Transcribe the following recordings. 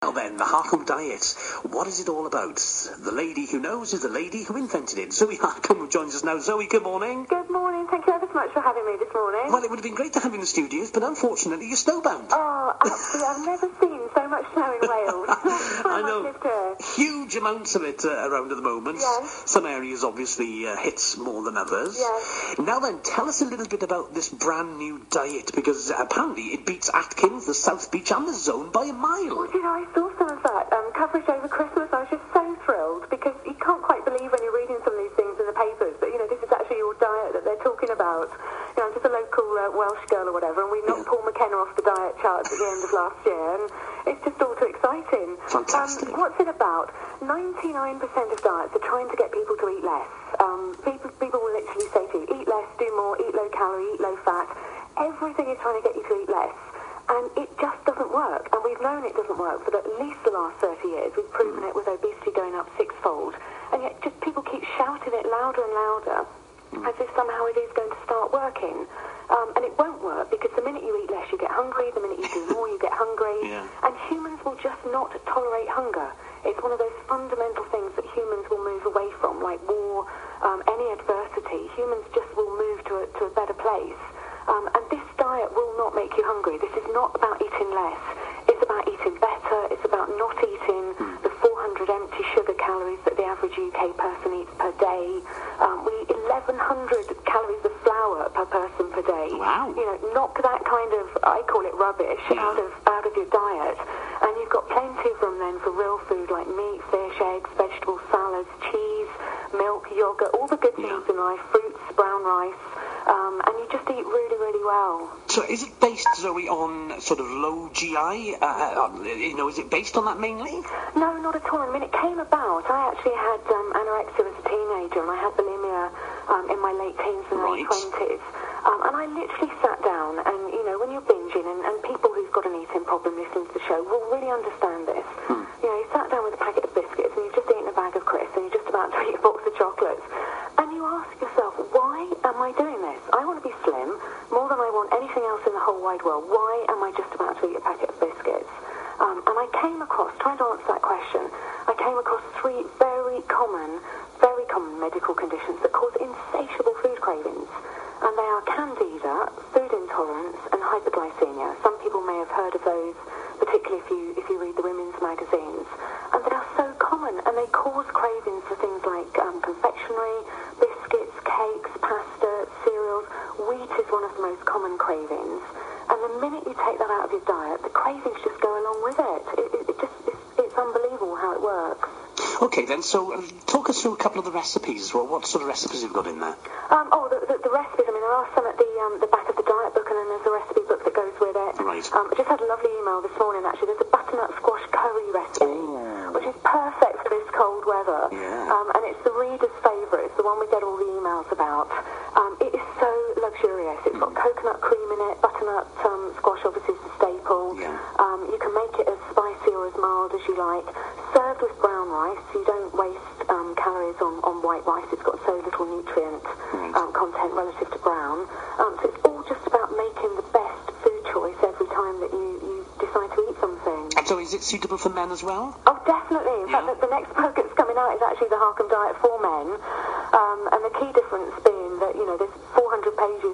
Well then, the Harcombe diet. What is it all about? The lady who knows is the lady who invented it. Zoe Harcombe joins us now. Zoe, good morning. Good morning. Thank you ever so much for having me this morning. Well, it would have been great to have you in the studios, but unfortunately you're snowbound. Oh, absolutely. I've never seen so much snow in Wales. I know. Lived here. Huge amounts of it around at the moment. Yes. Some areas obviously hits more than others. Yes. Now then, tell us a little bit about this brand new diet, because apparently it beats Atkins, the South Beach and the Zone by a mile. Well, you know, I saw some of that coverage over Christmas. I was just so thrilled because you can't quite believe when you're reading some of these things in the papers that, you know, this is actually your diet that they're talking about. You know, I'm just a local Welsh girl or whatever, and we knocked Paul McKenna off the diet charts at the end of last year, and it's just all too exciting. Fantastic. What's it about? 99% of diets are trying to get people to eat less. People will literally say to you, eat less, do more, eat low calorie, eat low fat. Everything is trying to get you to eat less. And it just doesn't work. And we've known it doesn't work for at least the last 30 years. We've proven it with obesity going up sixfold. And yet just people keep shouting it louder and louder as if somehow it is going to start working. And it won't work because the minute you eat less, you get hungry. The minute you do more, you get hungry. Yeah. And humans will just not tolerate hunger. It's one of those fundamental things that humans will move away from, like war, any adversity. Humans just will move to a better place. And this diet will not make you hungry. This is not about eating less. It's about eating better. It's about not eating the 400 empty sugar calories that the average UK person eats per day. We eat 1,100 calories of flour per person per day. Wow. You know, knock that kind of, I call it rubbish, out of your diet. And you've got plenty of room then for real food like meat, fish, eggs, vegetables, salads, cheese, milk, yogurt, all the good things in life, fruits, brown rice. And you just eat really, really well. So is it based, Zoe, on sort of low GI? Is it based on that mainly? No, not at all. I mean, it came about. I actually had anorexia as a teenager, and I had bulimia in my late teens and early 20s. And I literally sat down, and, you know, when you're binging, and people who've got an eating problem listening to the show will really understand this. You know, you sat down with a packet of biscuits, and you've just eaten a bag of crisps, and you're just about to eat a box of chocolates. And you ask yourself, why am I doing this? I want to be slim more than I want anything else in the whole wide world. Why am I just about to eat a packet of biscuits? And I came across, trying to answer that question, I came across three very common medical conditions that cause insatiable food cravings. And they are candida, food intolerance, and hyperglycemia. Some people may have heard of those, particularly if you read the women's magazines. And they are so common, and they cause cravings for things like confectionery, biscuits, cakes, pasta, cereals. Wheat is one of the most common cravings. And the minute you take that out of your diet, the cravings just go along with it. It's unbelievable how it works. Okay, then, so talk us through a couple of the recipes. Well, what sort of recipes have you got in there? The recipes, I mean, there are some at the back of the diet book, and then there's a recipe book that goes with it. Right. I just had a lovely email this morning, actually. There's a butternut squash curry recipe, which is perfect for this cold weather. Yeah. And it's the reader's favourite. It's the one we get all the emails about. It is so luxurious. It's got coconut cream in it. Butternut squash, obviously, is the staple. Yeah. You can make it as spicy or as mild as you like. Served with brown rice, so you don't waste calories on white rice. It's got so little nutrient content relative to brown. So it's all just about making the best food choice every time that you decide to eat something. And so is it suitable for men as well? Oh, definitely. In fact, the next book that's coming out is actually the Harcombe diet for men. And the key difference being that, you know, there's 400 pages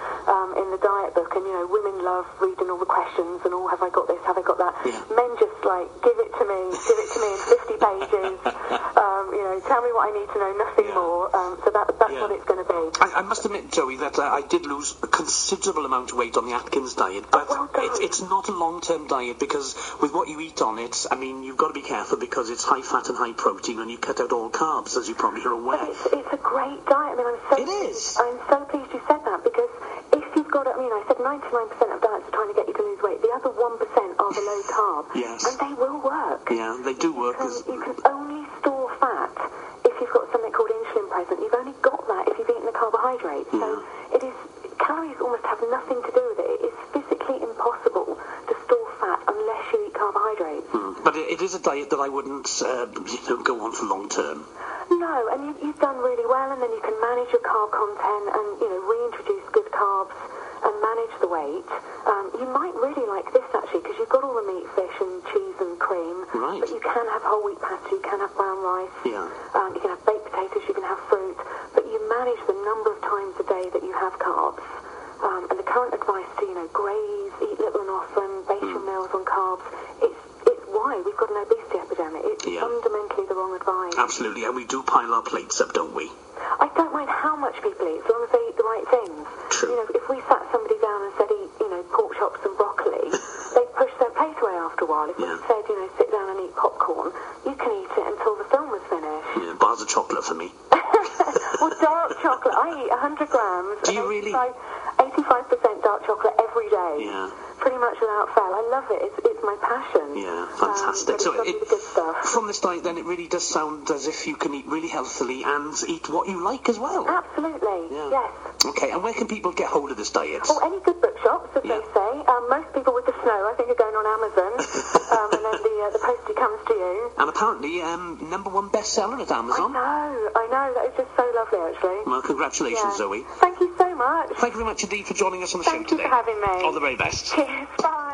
in the diet book, and, you know, women love reading all the questions and, have I got this, have I got that? Yeah. Men just like, give it to me in 50 pages. You know, tell me what I need to know, nothing more. So that's what it's going to be. I must admit, Joey, that I did lose a considerable amount of weight on the Atkins diet, but it's not a long-term diet, because with what you eat on it, I mean, you've got to be careful because it's high fat and high protein, and you cut out all carbs, as you probably are aware. It's a great diet. I mean, I'm so pleased you said that, because if you've got, I said 99% of diets are trying to get you to lose weight. The other 1% are the low carb. Yes. And they will work. Yeah, they do work. You can only store fat if you've got something called insulin present. You've only got that if you've eaten the carbohydrates. So calories almost have nothing to do with it. It's physically impossible to store fat unless you eat carbohydrates. But it is a diet that I wouldn't go on for long term. No, and you've done really well, and then you can manage your carb content and, you know, reintroduce good carbs and manage the weight. You might really like this, actually, because you've got all the meat, fish and cheese and cream, Right. But you can have whole wheat pasta, you can have brown rice, Yeah. you can have baked potatoes, you can have fruit, but you manage the number of times a day that you have carbs. And the current advice to, graze, eat little and often, base your meals on carbs, it's why we've got an obesity epidemic. It's fundamentally the wrong advice. Absolutely, and we do pile our plates up, don't we? I don't mind how much people eat, as long as they eat the right things. True. If we sat somebody down and said eat, pork chops and broccoli, they'd push their plate away after a while. If we said, sit down and eat popcorn, you can eat it until the film was finished. Yeah, bars of chocolate for me. Well, dark chocolate, I eat 100 grams. Do you really? 85% dark chocolate every day. Yeah. Pretty much without fail. I love it. It's my passion. Yeah, fantastic. So the good stuff. From this diet, then, it really does sound as if you can eat really healthily and eat what you like as well. Absolutely. Yeah. Yes. Okay, and where can people get hold of this diet? Oh, any good bookshops, as they say. Most people with the snow, I think, are going on Amazon, and then the postie comes to you. And apparently, #1 bestseller at Amazon. I know. That is just so lovely, actually. Well, congratulations, Zoe. Thank you so much. Thank you very much indeed for joining us on the show today. Thank you for having me. All the very best. Cheers. Bye.